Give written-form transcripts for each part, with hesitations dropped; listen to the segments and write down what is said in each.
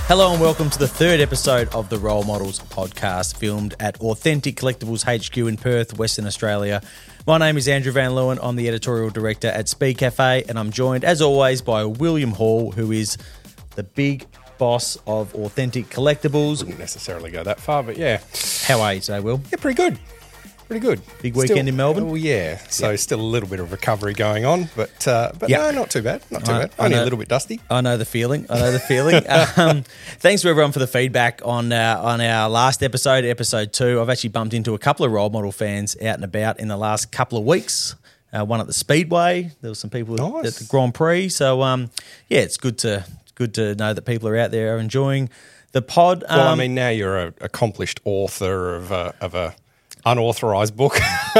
Hello and welcome to the third episode of the Role Models podcast, filmed at Authentic Collectibles HQ in Perth, Western Australia. My name is Andrew Van Leeuwen. I'm the editorial director at Speed Cafe, and I'm joined, as always, by William Hall, who is the big boss of Authentic Collectibles. Wouldn't necessarily go that far, but yeah. How are you today, Will? Yeah, pretty good. Pretty good. Big weekend in Melbourne? Oh, yeah. So still a little bit of recovery going on, but no, not too bad. Not too bad. Only a little bit dusty. I know the feeling. Thanks to everyone for the feedback on our last episode, episode 2. I've actually bumped into a couple of Role Model fans out and about in the last couple of weeks. One at the Speedway. There were some people at the Grand Prix. So, it's good to know that people are out there enjoying the pod. Well, I mean, now you're an accomplished author of a unauthorised book.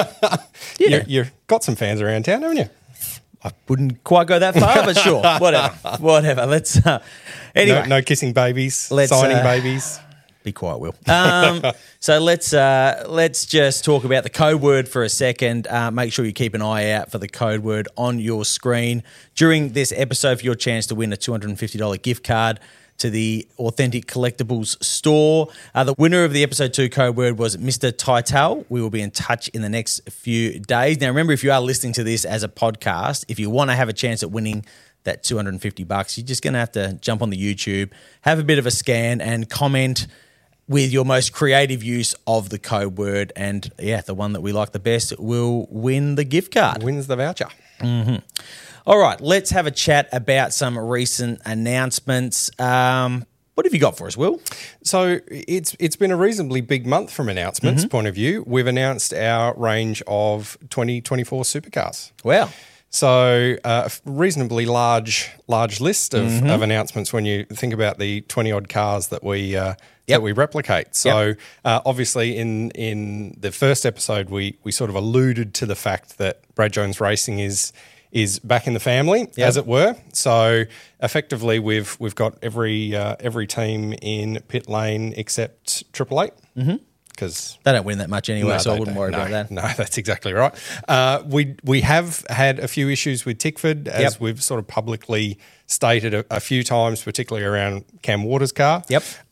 You've got some fans around town, haven't you? I wouldn't quite go that far, but sure, whatever. Let's anyway. No kissing babies, signing babies. Be quiet, Will. So let's just talk about the code word for a second. Make sure you keep an eye out for the code word on your screen during this episode for your chance to win a $250 gift card to the Authentic Collectibles store. The winner of the episode 2 code word was Mr. Titel. We will be in touch in the next few days. Now, remember, if you are listening to this as a podcast, if you want to have a chance at winning that $250, you're just going to have to jump on the YouTube, have a bit of a scan and comment with your most creative use of the code word. And, the one that we like the best will win the gift card. Wins the voucher. Mm-hmm. All right, let's have a chat about some recent announcements. What have you got for us, Will? So it's been a reasonably big month from announcements point of view. We've announced our range of 2024 supercars. Wow. So a reasonably large list of announcements when you think about the 20-odd cars that we replicate. So obviously in the first episode we sort of alluded to the fact that Brad Jones Racing is back in the family, as it were. So effectively, we've got every team in pit lane except Triple Eight, because they don't win that much anyway, so I wouldn't worry about that. No, that's exactly right. We have had a few issues with Tickford, as we've sort of publicly stated a few times, particularly around Cam Waters' car.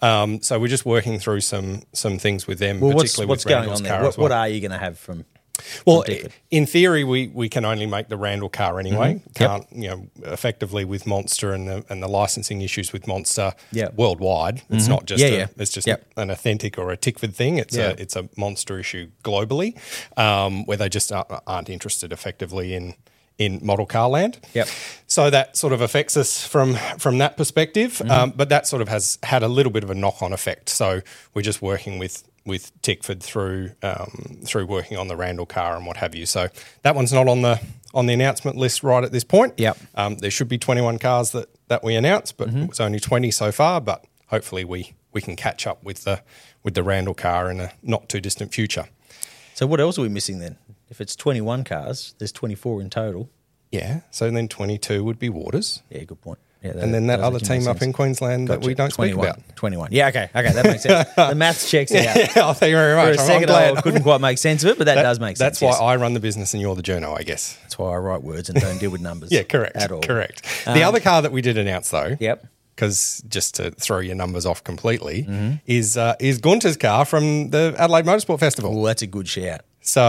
So we're just working through some things with them. Well, particularly what's with going on there? What are you going to have from? Well, in theory, we can only make the Randall car anyway. Can't effectively with Monster and the licensing issues with Monster worldwide. It's not just it's just an Authentic or a Tickford thing. It's a Monster issue globally, where they just aren't interested effectively in model car land. So that sort of affects us from that perspective. But that sort of has had a little bit of a knock-on effect. So we're just working with Tickford through working on the Randall car and what have you. So that one's not on the announcement list right at this point. There should be 21 cars that we announced, but it was only 20 so far. But hopefully we can catch up with the Randall car in a not too distant future. So what else are we missing then? If it's 21 cars, there's 24 in total. Yeah. So then 22 would be Waters. Yeah, good point. Yeah, and then that other team up in Queensland that we don't speak about. 21. Yeah, okay, that makes sense. The maths checks out. Thank you very much. For a second, I couldn't quite make sense of it, but that does make sense. That's why I run the business and you're the journo, I guess. That's why I write words and don't deal with numbers. Correct. At all. Correct. The other car that we did announce, though, Yep. because just to throw your numbers off completely, is Gunter's car from the Adelaide Motorsport Festival. Oh, that's a good shout.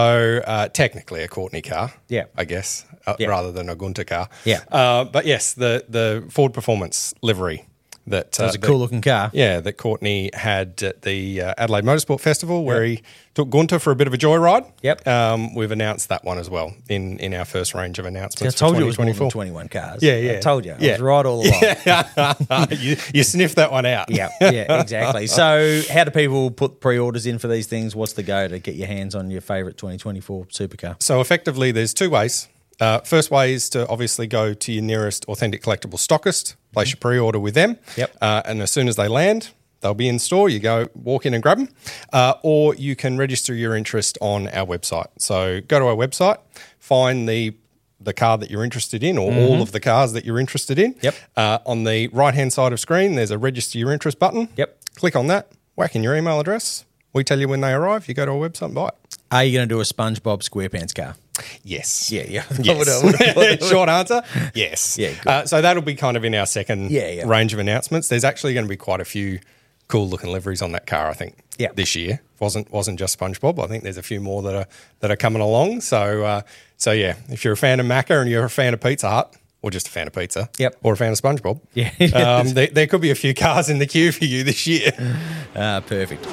So technically a Courtney car, yeah, I guess, rather than a Gunter car. Yeah. But yes, the Ford Performance livery. That was a cool-looking car. Yeah, that Courtney had at the Adelaide Motorsport Festival where he took Gunter for a bit of a joyride. Yep. We've announced that one as well in our first range of announcements. I told you it was more than 21 cars. Yeah. I told you. I was right all along. You sniffed that one out. Yeah, exactly. So how do people put pre-orders in for these things? What's the go to get your hands on your favourite 2024 supercar? So effectively there's two ways. First way is to obviously go to your nearest Authentic Collectible stockist, place your pre-order with them, and as soon as they land, they'll be in store. You go walk in and grab them, or you can register your interest on our website. So go to our website, find the car that you're interested in, or all of the cars that you're interested in. On the right-hand side of screen, there's a register your interest button. Click on that, whack in your email address, We tell you when they arrive. You go to our website and buy it. Are you going to do a SpongeBob SquarePants car? Yes. Yeah. Yes. Short answer, yes. Yeah. So that'll be kind of in our second range of announcements. There's actually going to be quite a few cool looking liveries on that car, I think, this year. Wasn't just SpongeBob. I think there's a few more that are coming along. So if you're a fan of Macca and you're a fan of Pizza Hut, or just a fan of pizza, or a fan of SpongeBob, there could be a few cars in the queue for you this year. Perfect.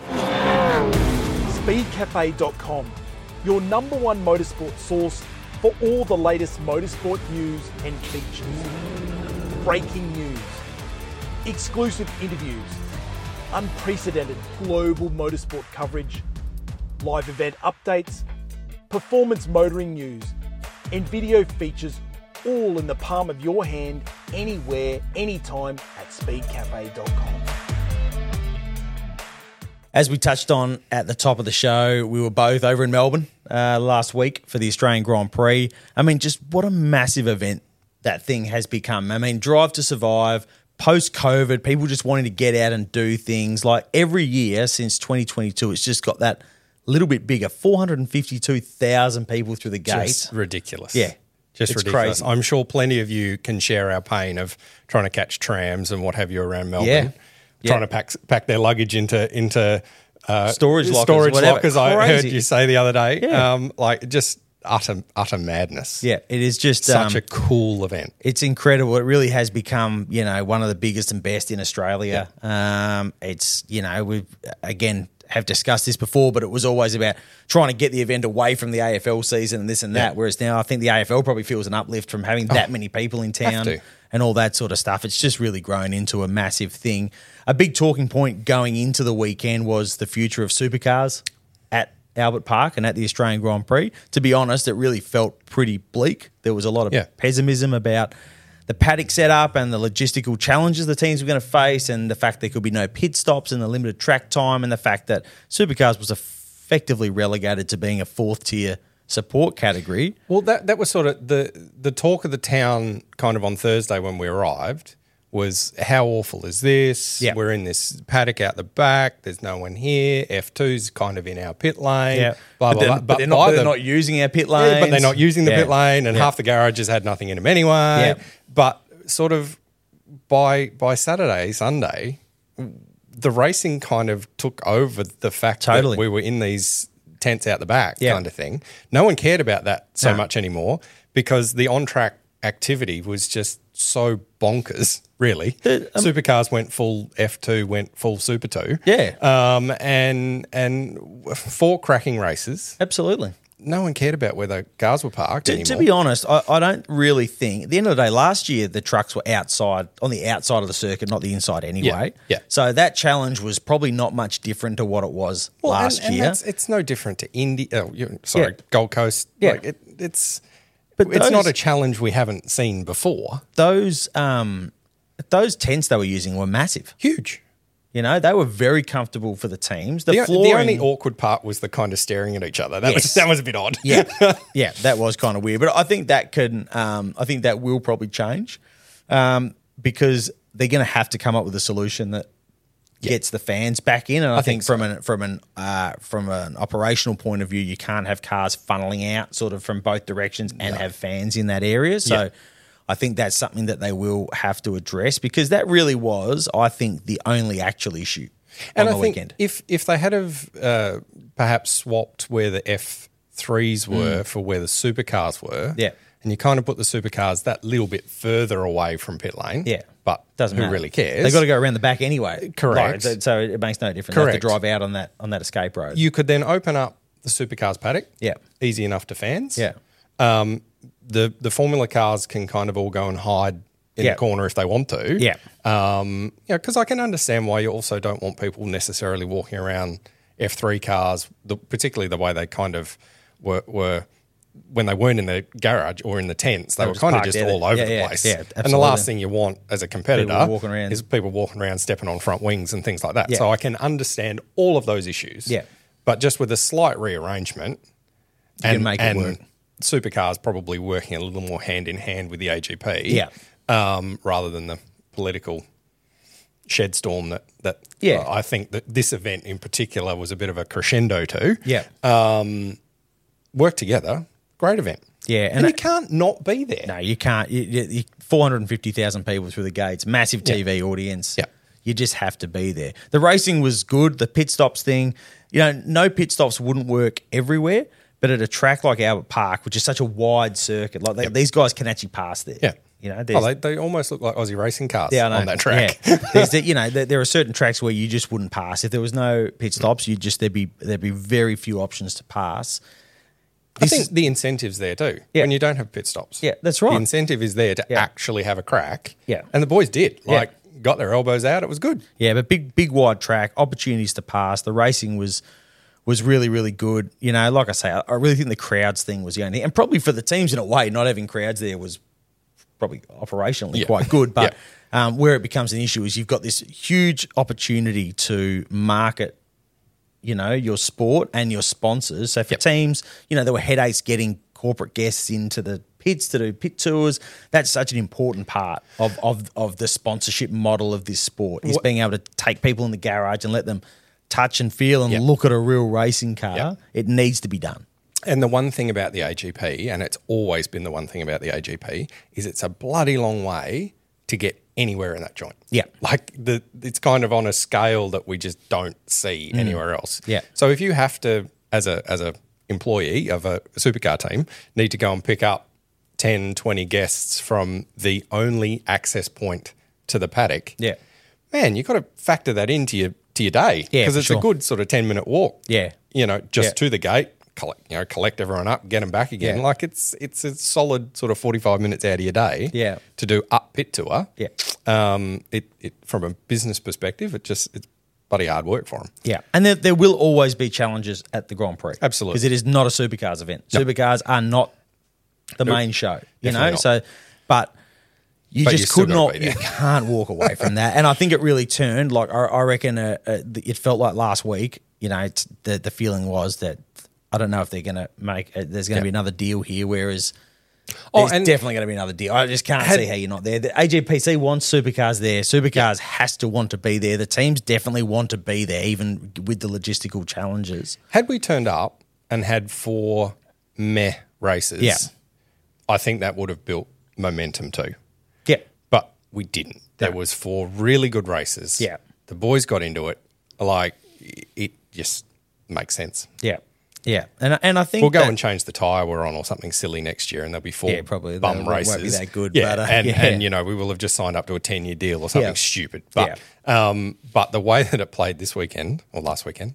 Speedcafe.com, your number one motorsport source for all the latest motorsport news and features. Breaking news, exclusive interviews, unprecedented global motorsport coverage, live event updates, performance motoring news, and video features all in the palm of your hand, anywhere, anytime at speedcafe.com. As we touched on at the top of the show, we were both over in Melbourne last week for the Australian Grand Prix. I mean, just what a massive event that thing has become. I mean, Drive to Survive, post-COVID, people just wanting to get out and do things. Like every year since 2022, it's just got that little bit bigger. 452,000 people through the gate. Just ridiculous. Yeah. Just it's ridiculous. Crazy. I'm sure plenty of you can share our pain of trying to catch trams and what have you around Melbourne. Trying to pack their luggage into storage lockers. I heard you say the other day. Just utter madness. Yeah, it is just such a cool event. It's incredible. It really has become, one of the biggest and best in Australia. It's, we've again have discussed this before, but it was always about trying to get the event away from the AFL season and this and that. Whereas now I think the AFL probably feels an uplift from having that many people in town and all that sort of stuff. It's just really grown into a massive thing. A big talking point going into the weekend was the future of supercars at Albert Park and at the Australian Grand Prix. To be honest, it really felt pretty bleak. There was a lot of pessimism about the paddock setup and the logistical challenges the teams were going to face, and the fact there could be no pit stops and the limited track time, and the fact that supercars was effectively relegated to being a fourth-tier support category. Well, that was sort of the talk of the town kind of on Thursday when we arrived was how awful is this? Yep. We're in this paddock out the back. There's no one here. F2's kind of in our pit lane. Yep. Blah, blah, blah. But they're not using our pit lanes. Yeah, but they're not using the pit lane, and half the garages had nothing in them anyway. Yep. But sort of by Saturday, Sunday, the racing kind of took over the fact that we were in these tents out the back kind of thing. No one cared about that so much anymore because the on-track activity was just so bonkers, really. Supercars went full F2, went full Super 2. Yeah. And 4 cracking races. Absolutely. No one cared about where the cars were parked anymore. To be honest, I don't really think... At the end of the day, last year, the trucks were outside, on the outside of the circuit, not the inside anyway. Yeah. So that challenge was probably not much different to what it was last year. It's no different to Indy. Gold Coast. Yeah. Like it's not a challenge we haven't seen before. Those tents they were using were massive. Huge. They were very comfortable for the teams. The only awkward part was the kind of staring at each other. That was a bit odd. Yeah, that was kind of weird. But I think that will probably change because they're going to have to come up with a solution that gets the fans back in. And I think from an operational point of view, you can't have cars funneling out sort of from both directions and have fans in that area. So. I think that's something that they will have to address because that really was, I think, the only actual issue on the weekend. If they had have perhaps swapped where the F3s were for where the supercars were, and you kind of put the supercars that little bit further away from pit lane, but who really cares? They've got to go around the back anyway. Correct. So it makes no difference. They have to drive out on that escape road. You could then open up the supercars paddock. Yeah. Easy enough to fans. Yeah. The Formula cars can kind of all go and hide in the corner if they want to. Yeah. Because I can understand why you also don't want people necessarily walking around F3 cars, particularly the way they kind of were when they weren't in the garage or in the tents. They were kind of just all over the place. Yeah, absolutely. And the last thing you want as a competitor is people walking around, stepping on front wings and things like that. Yeah. So I can understand all of those issues. Yeah. But just with a slight rearrangement you can make it work. Supercars probably working a little more hand in hand with the AGP, rather than the political shed storm that I think that this event in particular was a bit of a crescendo to. Yeah. Work together. Great event. Yeah. And you can't not be there. No, you can't. 450,000 people through the gates, massive TV audience. Yeah. You just have to be there. The racing was good. The pit stops thing, no pit stops wouldn't work everywhere, but at a track like Albert Park, which is such a wide circuit, like these guys can actually pass there. Yeah. They almost look like Aussie racing cars on that track. Yeah. There are certain tracks where you just wouldn't pass. If there was no pit stops, there'd be very few options to pass. I think the incentive's there too when you don't have pit stops. Yeah, that's right. The incentive is there to actually have a crack. Yeah. And the boys did. Got their elbows out. It was good. Yeah, but big wide track, opportunities to pass. The racing was really, really good. Like I say, I really think the crowds thing was the only thing. And probably for the teams in a way, not having crowds there was probably operationally quite good. But where it becomes an issue is you've got this huge opportunity to market your sport and your sponsors. So for teams, there were headaches getting corporate guests into the pits to do pit tours. That's such an important part of the sponsorship model of this sport is being able to take people in the garage and let them touch and feel and look at a real racing car. It needs to be done. And the one thing about the AGP, and it's always been the one thing about the AGP, is it's a bloody long way to get anywhere in that joint. Yeah. Like it's kind of on a scale that we just don't see anywhere else. Yeah. So if you have to, as a employee of a supercar team, need to go and pick up 10, 20 guests from the only access point to the paddock, man, you've got to factor that into your day because it's a good sort of 10-minute walk. Yeah. To the gate, collect everyone up, get them back again. Like it's a solid sort of 45 minutes out of your day to do up pit tour. Yeah. It from a business perspective, it's bloody hard work for them. Yeah. And there will always be challenges at the Grand Prix. Absolutely. Because it is not a supercars event. No. Supercars are not the main show, not. So, but you can't walk away from that. And I think it really turned, like I reckon it felt like last week, the feeling was that I don't know if they're going to there's going to be another deal here, whereas there's definitely going to be another deal. I just can't see how you're not there. The AGPC wants supercars there. Supercars has to want to be there. The teams definitely want to be there, even with the logistical challenges. Had we turned up and had 4 meh races, I think that would have built momentum too. Yeah. But we didn't. There was 4 really good races. Yeah. The boys got into it. Like, it just makes sense. Yeah. Yeah. And I think we'll go and change the tyre we're on or something silly next year and there'll be 4 probably bum races. Won't be that good. Yeah. But, and we will have just signed up to a 10-year deal or something stupid. But but the way that it played this weekend or last weekend,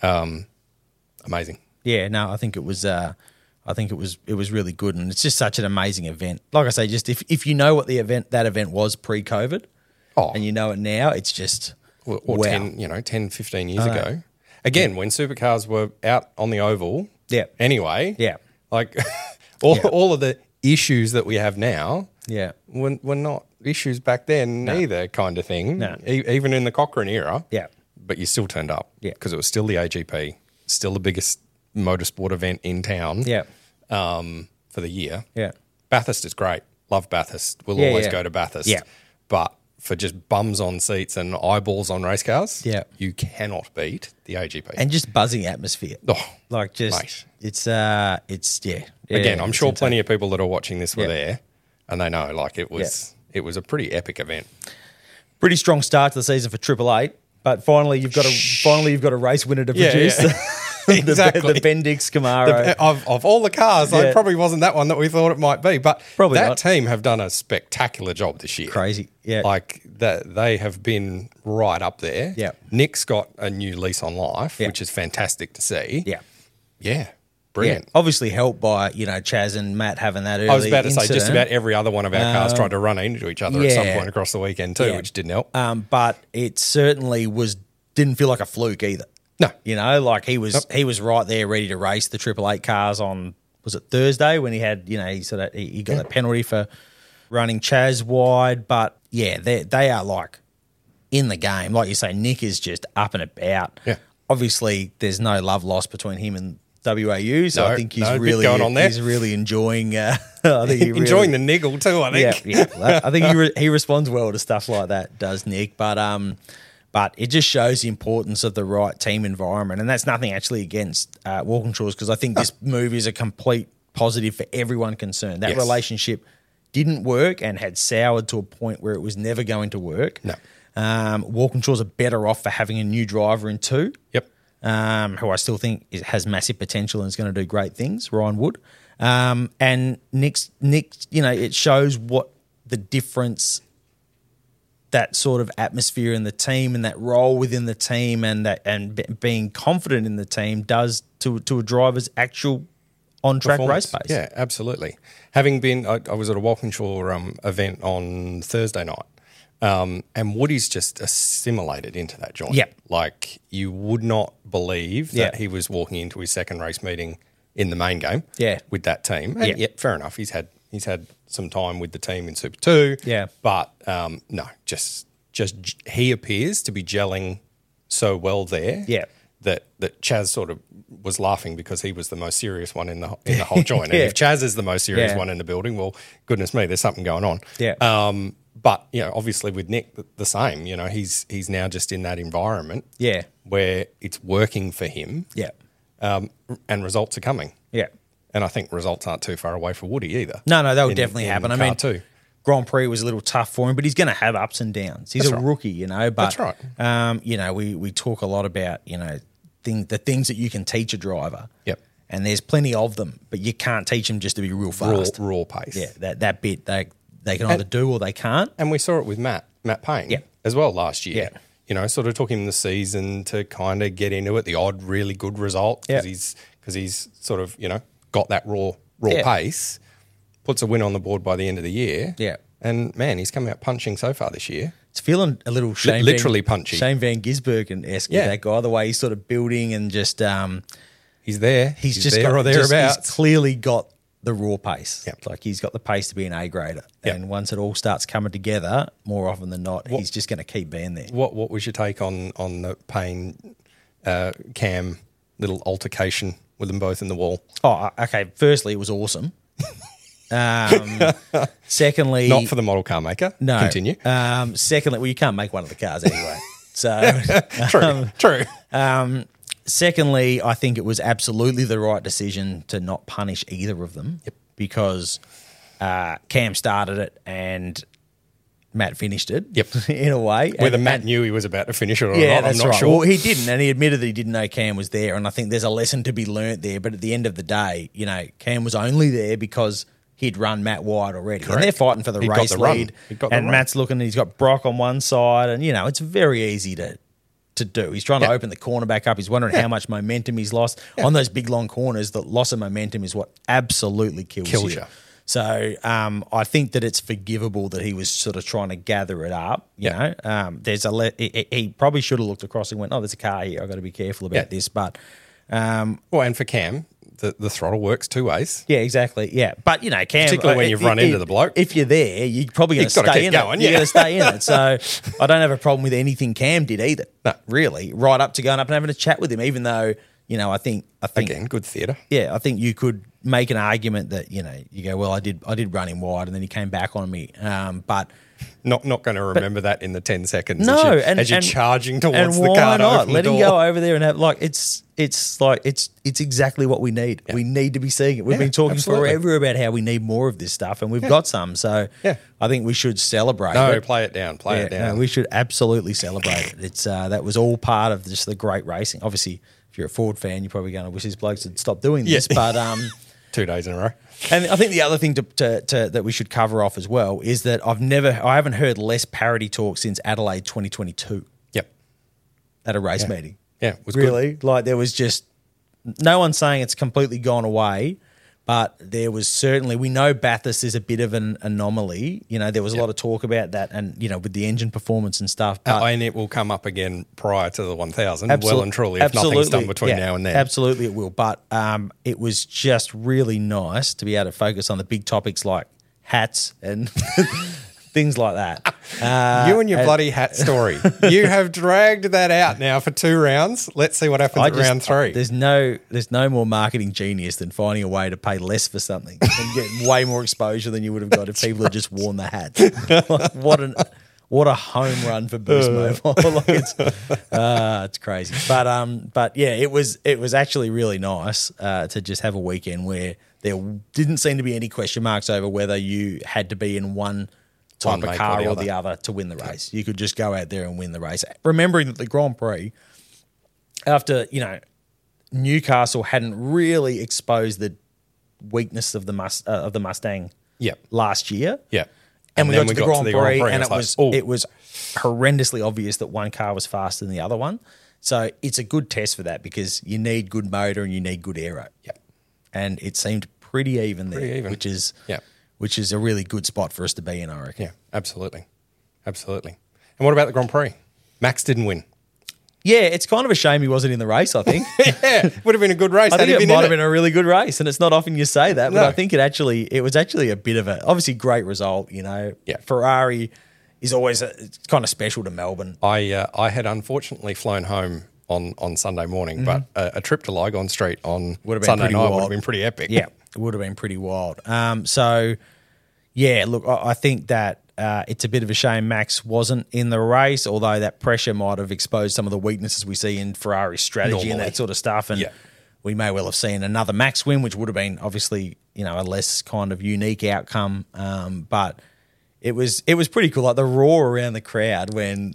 amazing. Yeah, no, I think it was it was really good, and it's just such an amazing event. Like I say, just if you know what that event was pre-COVID, and you know it now, it's just or 10, 15 years ago. Again, when supercars were out on the oval, anyway, like all of the issues that we have now, were not issues back then either, kind of thing. No. Even in the Cochrane era, but you still turned up, because it was still the AGP, still the biggest motorsport event in town, for the year. Yeah, Bathurst is great. Love Bathurst. We'll always go to Bathurst. Yeah, but for just bums on seats and eyeballs on race cars, you cannot beat the AGP. And just buzzing atmosphere. Mate. It's Again, I'm sure plenty of people that are watching this were there, and they know it was a pretty epic event. Pretty strong start to the season for Triple Eight, but finally you've got a race winner to produce. Exactly. The Bendix Camaro. Of all the cars, it probably wasn't that one that we thought it might be. But probably that not. Team have done a spectacular job this year. Crazy. Yeah. Like they have been right up there. Yeah. Nick's got a new lease on life, which is fantastic to see. Yeah. Yeah. Brilliant. Yeah. Obviously helped by, Chaz and Matt having that early I was about to incident. say, just about every other one of our cars tried to run into each other at some point across the weekend too, which didn't help. But it certainly didn't feel like a fluke either. No. He was right there ready to race the Triple Eight cars on, was it Thursday when he had, he got that penalty for running Chaz wide. But they are like in the game. Like you say, Nick is just up and about. Yeah. Obviously there's no love lost between him and WAU, so I think he's really enjoying. I think enjoying the niggle too. I think. Yeah. I think he responds well to stuff like that. Does Nick? But it just shows the importance of the right team environment, and that's nothing actually against Walkinshaws, because I think this move is a complete positive for everyone concerned. That relationship didn't work and had soured to a point where it was never going to work. No. Walkinshaws are better off for having a new driver in 2. Yep. Who I still think has massive potential and is going to do great things, Ryan Wood. And Nick's, it shows what the difference that sort of atmosphere in the team and that role within the team and being confident in the team does to a driver's actual on-track race pace. Yeah, absolutely. Having been, I was at a Walkinshaw event on Thursday night, and Woody's just assimilated into that joint. Yep. Like, you would not believe that he was walking into his second race meeting in the main game with that team. And fair enough. He's had some time with the team in Super 2. Yeah. But no, just he appears to be gelling so well there. Yeah. That Chaz sort of was laughing because he was the most serious one in the whole joint. And if Chaz is the most serious one in the building, well, goodness me, there's something going on. Yeah. But obviously with Nick, the same. He's now just in that environment. Yeah. Where it's working for him. Yeah. And results are coming. Yeah. And I think results aren't too far away for Woody either. No, that would definitely happen. I mean, Grand Prix was a little tough for him, but he's going to have ups and downs. He's rookie, But that's right. We talk a lot about the things that you can teach a driver. Yep. And there's plenty of them, but you can't teach them just to be real fast. Raw pace. Yeah, that bit they can either do or they can't. And we saw it with Matt Payne as well last year. Yeah. Sort of took him the season to kind of get into it, the odd really good result because he's sort of, got that raw pace, puts a win on the board by the end of the year. Yeah. And, man, he's come out punching so far this year. It's feeling a little punchy. Shane Van Gisbergen-esque, that guy, the way he's sort of building and just he's there. He's just there got, or thereabouts. He's clearly got the raw pace. Yep. Like he's got the pace to be an A grader. Yep. And once it all starts coming together, more often than not, he's just going to keep being there. What was your take on the Payne Cam little altercation with them both in the wall? Oh, okay. Firstly, it was awesome. Secondly, not for the model car maker. No. Continue. Secondly, well, you can't make one of the cars anyway. So true. Secondly, I think it was absolutely the right decision to not punish either of them because Cam started it and Matt finished it. Yep. In a way. Whether Matt knew he was about to finish it or not, I'm not sure. Well, he didn't, and he admitted that he didn't know Cam was there, and I think there's a lesson to be learnt there. But at the end of the day, Cam was only there because he'd run Matt wide already. Correct. And they're fighting for the race lead. And Matt's looking, and he's got Brock on one side, and, it's very easy to do. He's trying to open the corner back up. He's wondering how much momentum he's lost. On those big, long corners, the loss of momentum is what absolutely kills you. So I think that it's forgivable that he was sort of trying to gather it up. There's he probably should have looked across and went, "Oh, there's a car here. I've got to be careful about this." But and for Cam, the throttle works two ways. Yeah, exactly. Yeah, but Cam, particularly when you've run into the bloke, if you're there, you're probably going to stay in it. You're going to stay in it. So I don't have a problem with anything Cam did either. No, really, right up to going up and having a chat with him, even though. I think again, good theatre. Yeah, I think you could make an argument that you go, well, I did run him wide, and then he came back on me. But not going to remember that in the 10 seconds. No, as you're charging towards the car. Not? Let him go over there and have it's exactly what we need. Yeah. We need to be seeing it. We've been talking forever about how we need more of this stuff, and we've got some. So I think we should celebrate. No, play it down. Play it down. No, we should absolutely celebrate it. It's that was all part of just the great racing. Obviously, if you're a Ford fan, you're probably going to wish these blokes had stopped doing this. But 2 days in a row. And I think the other thing to that we should cover off as well is that I haven't heard less parity talk since Adelaide 2022. Yep. At a race meeting. Yeah, it was really good. Like there was just no one saying it's completely gone away, but there was certainly, we know Bathurst is a bit of an anomaly. There was a lot of talk about that and, with the engine performance and stuff. But and it will come up again prior to the 1000, well and truly, if nothing's done between now and then. Absolutely it will. But it was just really nice to be able to focus on the big topics like hats and things like that. You and your bloody hat story. You have dragged that out now for 2 rounds. Let's see what happens at round 3. There's no more marketing genius than finding a way to pay less for something and get way more exposure than you would have got if people had just worn the hat. What a home run for Boost Mobile! Like it's crazy, but yeah, it was actually really nice to just have a weekend where there didn't seem to be any question marks over whether you had to be in one type of car or the other to win the race. You could just go out there and win the race. Remembering that the Grand Prix, after Newcastle hadn't really exposed the weakness of the Mustang last year. Yeah. And we got to the Grand Prix, and it was horrendously obvious that one car was faster than the other one. So it's a good test for that because you need good motor and you need good aero. Yeah. And it seemed pretty even there, which is a really good spot for us to be in, I reckon. Yeah, absolutely. Absolutely. And what about the Grand Prix? Max didn't win. Yeah, it's kind of a shame he wasn't in the race, I think. Yeah, would have been a good race. I think it might have been a really good race, and it's not often you say that, but I think it was actually a bit of obviously great result, Yeah. Ferrari is always it's kind of special to Melbourne. I had unfortunately flown home on Sunday morning, but a trip to Lygon Street on Sunday night would have been pretty epic. Yeah, it would have been pretty wild. So, yeah, look, I think that it's a bit of a shame Max wasn't in the race, although that pressure might have exposed some of the weaknesses we see in Ferrari's strategy and that sort of stuff. And we may well have seen another Max win, which would have been obviously, a less kind of unique outcome. But it was pretty cool. Like the roar around the crowd when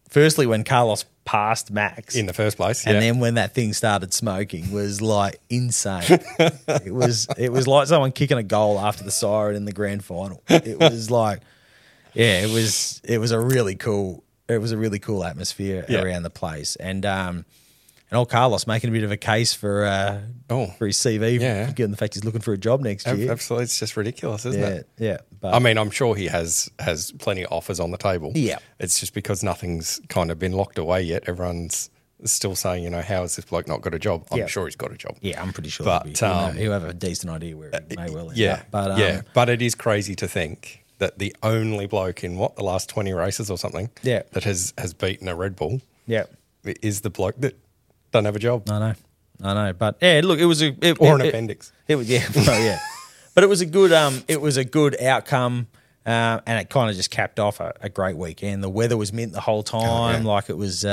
Carlos passed Max in the first place, and then when that thing started smoking was like insane. It was like someone kicking a goal after the siren in the grand final. It was like, it was a really cool atmosphere around the place, and old Carlos making a bit of a case for his CV, given the fact he's looking for a job next year. Absolutely, it's just ridiculous, isn't it? Yeah. But, I mean, I'm sure he has plenty of offers on the table. Yeah, it's just because nothing's kind of been locked away yet. Everyone's still saying, how has this bloke not got a job? I'm sure he's got a job. Yeah, I'm pretty sure. But he'll have a decent idea where he may well end up. But it is crazy to think that the only bloke in the last 20 races or something that has beaten a Red Bull is the bloke that doesn't have a job. I know. But look, it was an appendix. It was but it was a good outcome, and it kind of just capped off a great weekend. The weather was mint the whole time, like it was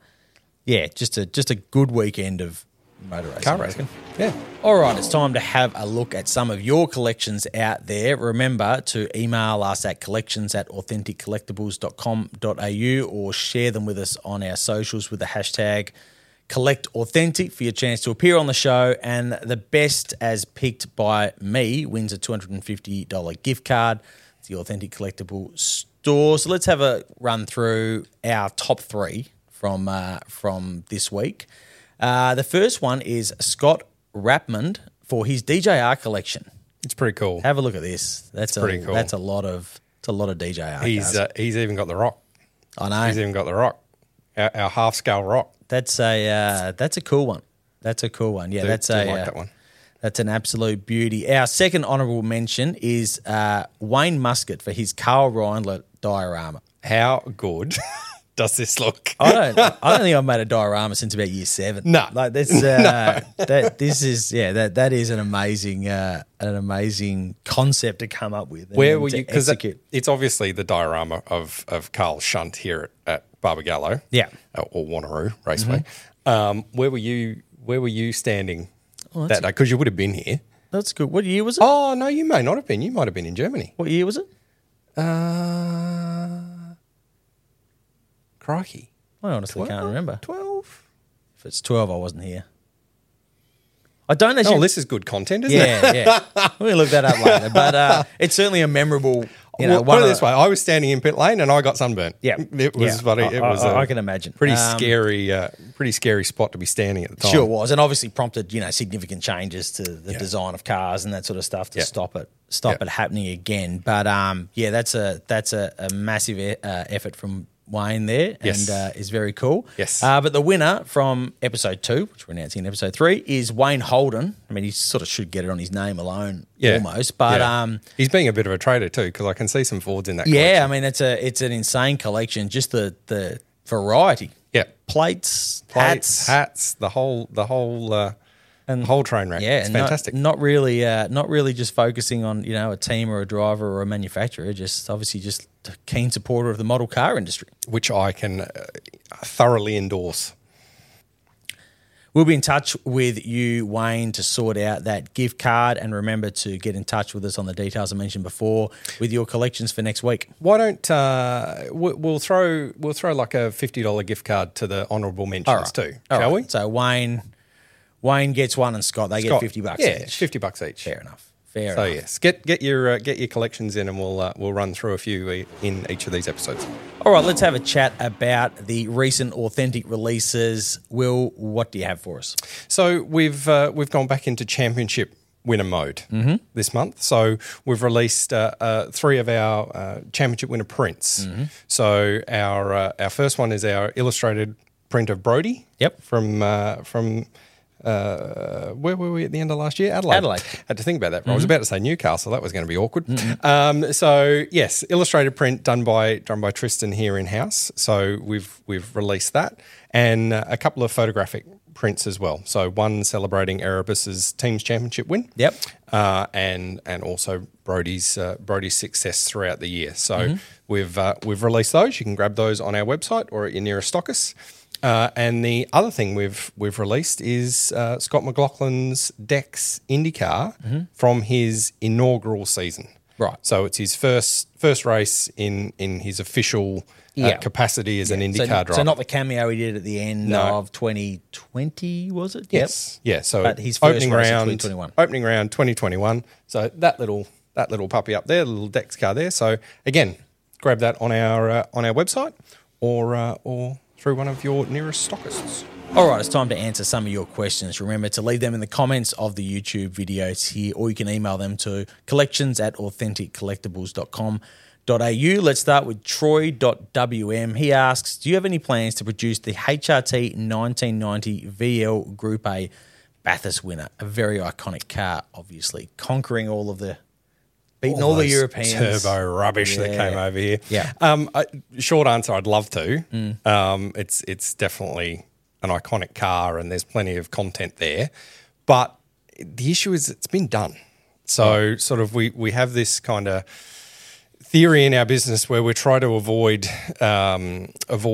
just a good weekend of motor racing. Car racing. Yeah. All right, it's time to have a look at some of your collections out there. Remember to email us at collections@authenticcollectibles.com.au or share them with us on our socials with the hashtag #CollectAuthentic for your chance to appear on the show. And the best as picked by me wins a $250 gift card to the Authentic Collectible store. So let's have a run through our top 3 from this week. The first one is Scott Rapmond for his DJR collection. It's pretty cool. Have a look at this. That's pretty cool. That's a lot of DJR. He's even got the rock. I know. He's even got the rock. Our half scale rock. That's a cool one. That's a cool one. Yeah, like that one. That's an absolute beauty. Our second honourable mention is Wayne Muscat for his Carl Reindler diorama. How good does this look? I don't think I've made a diorama since about year 7. No, like this. That is an amazing concept to come up with. Where were you? Because it's obviously the diorama of Carl Shunt here at Barbagallo, or Wanneroo Raceway. Mm-hmm. Where were you standing that day? Because you would have been here. That's good. What year was it? Oh no, you may not have been. You might have been in Germany. What year was it? Crikey. I honestly can't remember. 12? If it's 12, I wasn't here. I don't actually... Oh, this is good content, isn't it? Yeah. We'll look that up later. But it's certainly a memorable... put it this way, I was standing in pit lane and I got sunburnt. Yeah. It was funny. I can imagine. Pretty scary spot to be standing at the time. Sure was. And obviously prompted, significant changes to the design of cars and that sort of stuff to stop it happening again. But that's a massive effort from Wayne there, Yes. and is very cool. Yes. But the winner from episode 2, which we're announcing in episode 3, is Wayne Holden. I mean, he sort of should get it on his name alone, almost. But he's being a bit of a trader too, because I can see some Fords in that. Yeah, collection. I mean, it's an insane collection. Just the variety. Yeah, plates, hats, the whole train wreck. Yeah, it's fantastic. Not really just focusing on a team or a driver or a manufacturer. Just obviously just a keen supporter of the model car industry, which I can thoroughly endorse. We'll be in touch with you, Wayne, to sort out that gift card, and remember to get in touch with us on the details I mentioned before with your collections for next week. Why don't we'll throw like a $50 gift card to the honourable mentions too, shall we? So Wayne gets one, and Scott get $50 each. Yeah, $50 each. Fair enough. Fair so enough. Yes, get your collections in, and we'll run through a few in each of these episodes. All right, let's have a chat about the recent authentic releases. Will, what do you have for us? So we've gone back into championship winner mode this month. So we've released 3 of our championship winner prints. So our first one is our illustrated print of Brodie. Yep. From where were we at the end of last year? Adelaide. Had to think about that. I was about to say Newcastle. That was going to be awkward. So yes, illustrated print done by Tristan here in house. So we've released that, and a couple of photographic prints as well. So one celebrating Erebus's team's championship win. Yep. And also Brodie's success throughout the year. So we've released those. You can grab those on our website or at your nearest stockist. And the other thing we've released is Scott McLaughlin's Dex IndyCar from his inaugural season. Right. So it's his first race in his official capacity as an IndyCar driver. So not the cameo he did at the end of 2020, was it? Yes. Yep. Yeah. So but his first opening race round, in 2021. Opening round 2021. So that little puppy up there, the little Dex car there. So again, grab that on our website or through one of your nearest stockists. All right, it's time to answer some of your questions. Remember to leave them in the comments of the YouTube videos here, or you can email them to collections@authenticcollectibles.com.au. Let's start with Troy.wm. He asks, do you have any plans to produce the HRT 1990 VL Group A Bathurst winner? A very iconic car, obviously, conquering all of the... Beating all the Europeans. Turbo rubbish that came over here. Yeah. Short answer, I'd love to. It's definitely an iconic car and there's plenty of content there. But the issue is it's been done. So sort of we have this kind of theory in our business where we try to avoid kind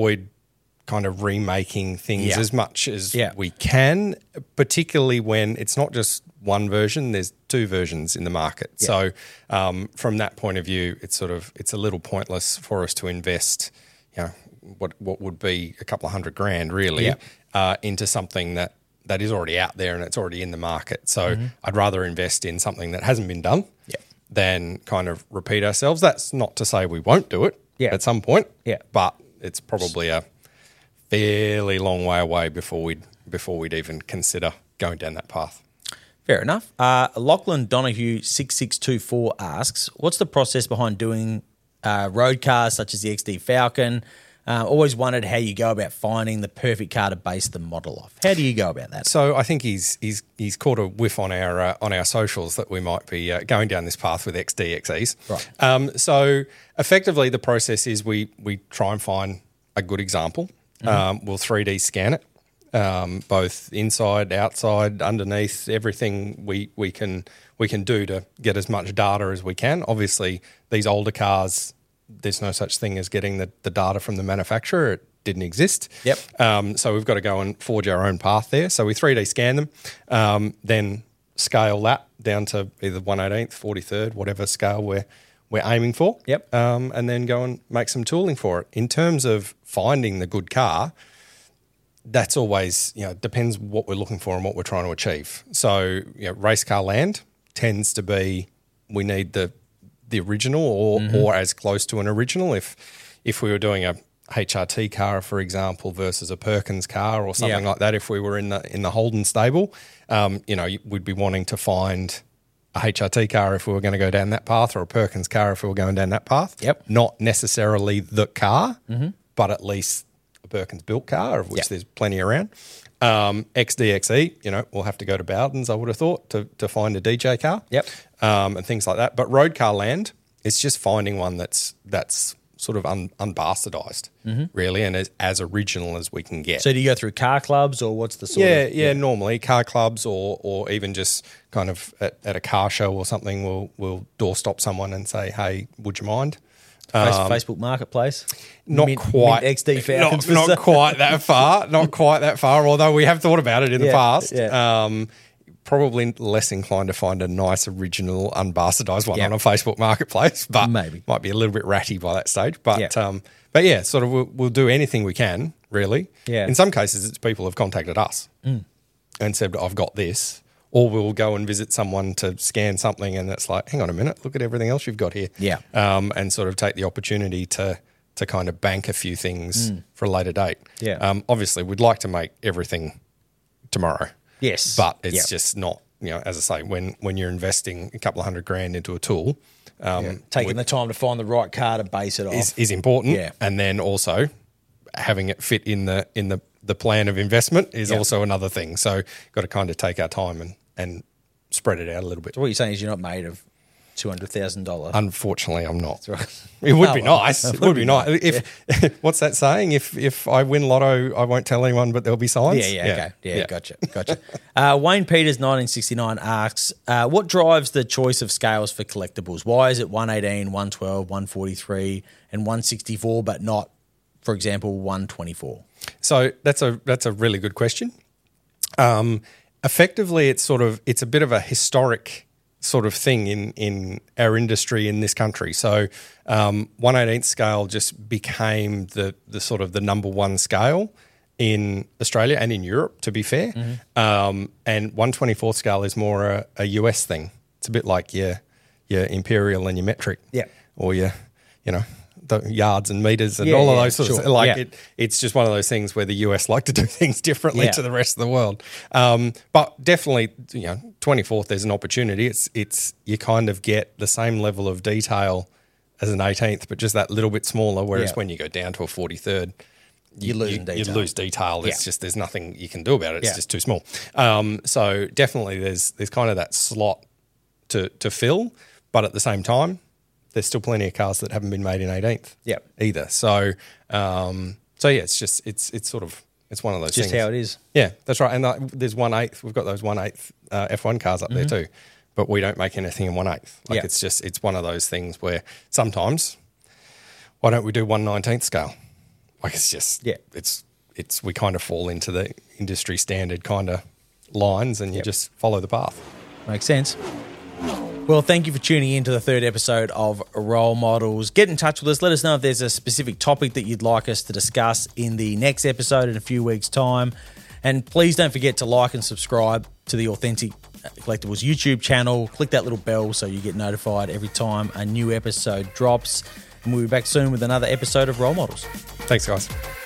of remaking things as much as we can, particularly when it's not just one version, there's 2 versions in the market. So from that point of view, it's a little pointless for us to invest, what would be a couple of $100,000 really into something that is already out there and it's already in the market. So I'd rather invest in something that hasn't been done than kind of repeat ourselves. That's not to say we won't do it at some point, but it's probably a fairly long way away before we'd even consider going down that path. Fair enough. Lachlan Donahue 6624 asks, what's the process behind doing road cars such as the XD Falcon? Always wondered how you go about finding the perfect car to base the model off. How do you go about that? So I think he's caught a whiff on our socials that we might be going down this path with XDXEs. Right. So effectively the process is we try and find a good example. We'll 3D scan it. Both inside, outside, underneath, everything we can do to get as much data as we can. Obviously, these older cars, there's no such thing as getting the data from the manufacturer. It didn't exist. Yep. So we've got to go and forge our own path there. So we 3D scan them, then scale that down to either 1/18th, 43rd, whatever scale we're aiming for. Yep. And then go and make some tooling for it. In terms of finding the good car, that's always, depends what we're looking for and what we're trying to achieve. So, race car land tends to be, we need the original or as close to an original. If we were doing a HRT car, for example, versus a Perkins car or something like that, if we were in the Holden stable, we'd be wanting to find a HRT car if we were going to go down that path, or a Perkins car if we were going down that path. Yep. Not necessarily the car, but at least a Birkins built car, of which there's plenty around. XDXE, we'll have to go to Bowden's, I would have thought, to find a DJ car. Yep. And things like that. But road car land, it's just finding one that's sort of unbastardized, really, and as original as we can get. So do you go through car clubs, or what's the sort of... Yeah, normally car clubs or even just kind of at a car show or something, we'll doorstop someone and say, hey, would you mind? Facebook Marketplace? Not quite. XD Falcons not quite that far. Not quite that far, although we have thought about it in the past. Yeah. Probably less inclined to find a nice, original, unbastardized one on a Facebook Marketplace, but maybe might be a little bit ratty by that stage. But yeah, sort of we'll do anything we can, really. Yeah. In some cases, it's people have contacted us and said, I've got this. Or we'll go and visit someone to scan something and it's like, hang on a minute, look at everything else you've got here. Yeah. And sort of take the opportunity to kind of bank a few things for a later date. Yeah. Obviously, we'd like to make everything tomorrow. Yes. But it's just not, as I say, when you're investing a couple of $100,000 into a tool. Taking the time to find the right car to base it off. Is important. Yeah. And then also having it fit in the plan of investment is also another thing. So got to kind of take our time and spread it out a little bit. So what you're saying is you're not made of $200,000. Unfortunately, I'm not. Right. It would be nice. It would be nice. If what's that saying? If I win lotto, I won't tell anyone, but there'll be signs. Okay. Yeah. Gotcha. Wayne Peters, 1969, asks, what drives the choice of scales for collectibles? Why is it 118, 112, 143, and 164, but not, for example, 124? So that's a really good question. Effectively, it's a bit of a historic sort of thing in our industry in this country. So 1/18 scale just became the sort of the number one scale in Australia and in Europe, to be fair. And 1/24 scale is more a US thing. It's a bit like your imperial and your metric, or your the yards and meters and all of those sorts of things. It's just one of those things where the US like to do things differently to the rest of the world. But definitely, 24th, there's an opportunity. It's you kind of get the same level of detail as an 18th, but just that little bit smaller. Whereas when you go down to a 43rd, you lose detail. It's just there's nothing you can do about it. It's just too small. So definitely, there's kind of that slot to fill, but at the same time, there's still plenty of cars that haven't been made in 18th either. So, it's sort of, it's one of those things. Just how it is. Yeah, that's right. And there's 1/8. We've got those 1/8 F1 cars up there too, but we don't make anything in 1/8. It's one of those things where sometimes, why don't we do 1/19 scale? We kind of fall into the industry standard kind of lines and you just follow the path. Makes sense. Well, thank you for tuning in to the third episode of Role Models. Get in touch with us. Let us know if there's a specific topic that you'd like us to discuss in the next episode in a few weeks' time. And please don't forget to like and subscribe to the Authentic Collectibles YouTube channel. Click that little bell so you get notified every time a new episode drops. And we'll be back soon with another episode of Role Models. Thanks, guys.